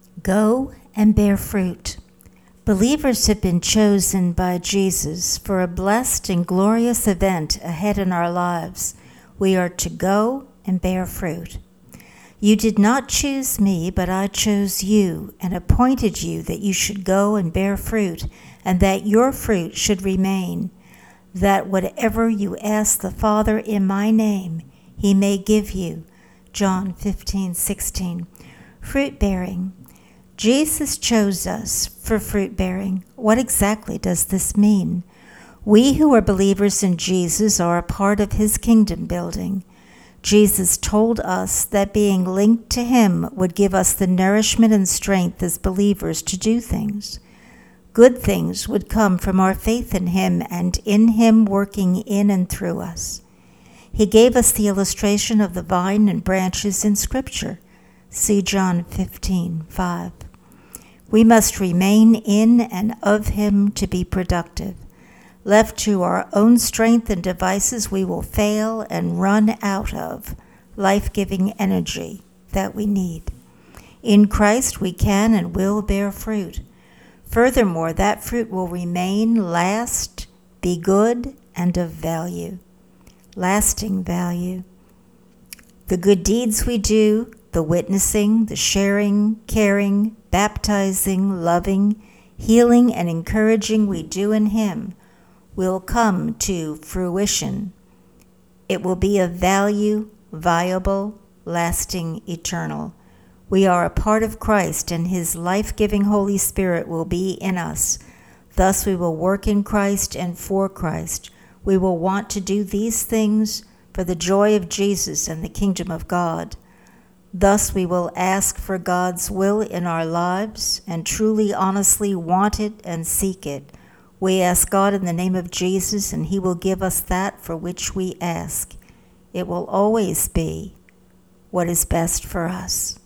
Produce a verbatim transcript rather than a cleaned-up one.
Go and bear fruit. Believers have been chosen by Jesus for a blessed and glorious event ahead in our lives. We are to go and bear fruit. You did not choose me, but I chose you and appointed you that you should go and bear fruit, and that your fruit should remain, that whatever you ask the Father in my name, he may give you. John fifteen sixteen. Fruit bearing. Jesus chose us for fruit bearing. What exactly does this mean? We who are believers in Jesus are a part of his kingdom building. Jesus told us that being linked to him would give us the nourishment and strength as believers to do things. Good things would come from our faith in him and in him working in and through us. He gave us the illustration of the vine and branches in Scripture. See John fifteen five. We must remain in and of him to be productive. Left to our own strength and devices, we will fail and run out of life-giving energy that we need. In Christ, we can and will bear fruit. Furthermore, that fruit will remain, last, be good, and of value. Lasting value. The good deeds we do, the witnessing, the sharing, caring, baptizing, loving, healing, and encouraging we do in him will come to fruition. It will be of value, viable, lasting, eternal. We are a part of Christ, and his life-giving Holy Spirit will be in us. Thus we will work in Christ and for Christ. We will want to do these things for the joy of Jesus and the kingdom of God. Thus we will ask for God's will in our lives and truly, honestly want it and seek it. We ask God in the name of Jesus, and he will give us that for which we ask. It will always be what is best for us.